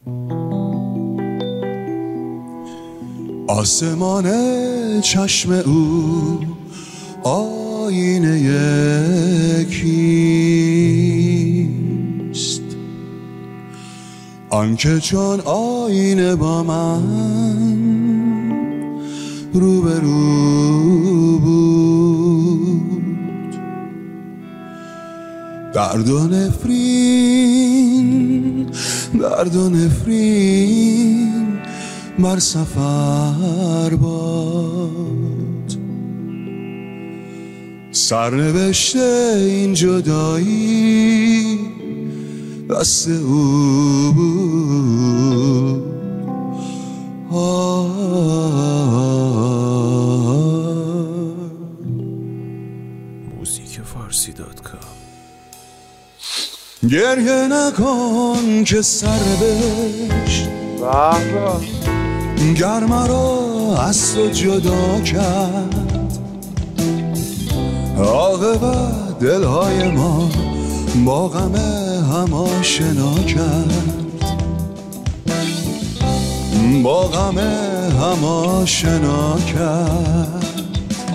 آسمان چشم او آینه کیست؟ آنکه چون آینه با من روبرو بود. درد و نفرین بر سفر باد. سرنوشت این جدایی دست او بود. موزیک فارسی.com. گریه نکن که سرنوشت گرم را از تو جدا کرد. عاقبت دلهای ما با غم هم آشنا کرد، با غم هم آشنا کرد.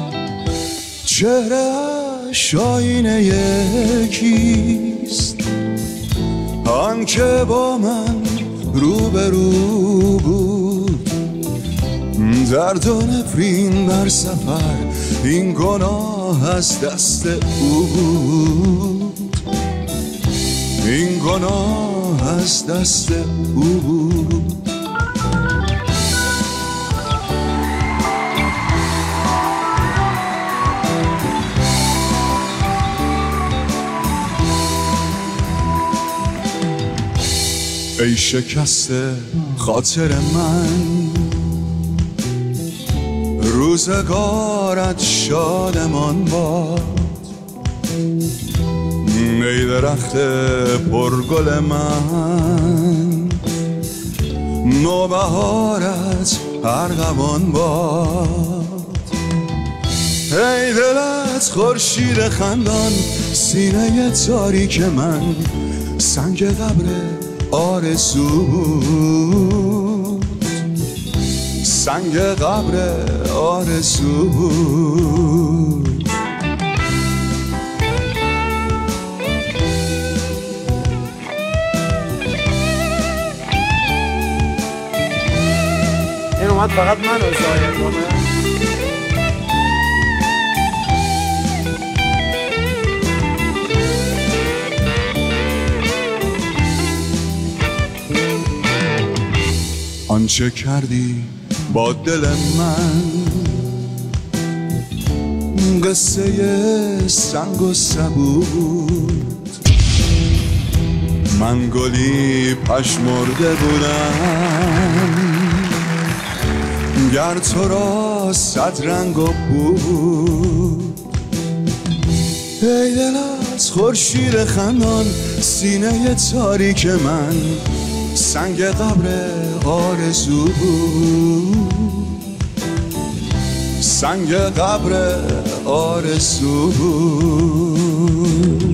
چهره‌اش آینه یکیست، آن که با من روبرو بود. درد و نفرین بر سفر این گناه از دست او بود. این گناه از دست او بود. ای شکسته خاطر من، روزگارت شادمان باد. ای درخت پرگل من، نوبهارت ارغوان باد. ای دلت خورشید خندان، سینه تاریک من سنگ قبر آرزو بود. سنگ قبر آرزو بود. این اومد فقط من رو ضایع کنه. آنچه کردی با دل من قصه سنگ و سبو بود. من گلی پژمرده بودم گر تو را صد رنگ و بود. ای دلت خورشید خندان، سینه تاریک من سنگ قبر آرزو بود. سنگ قبر آرزو بود.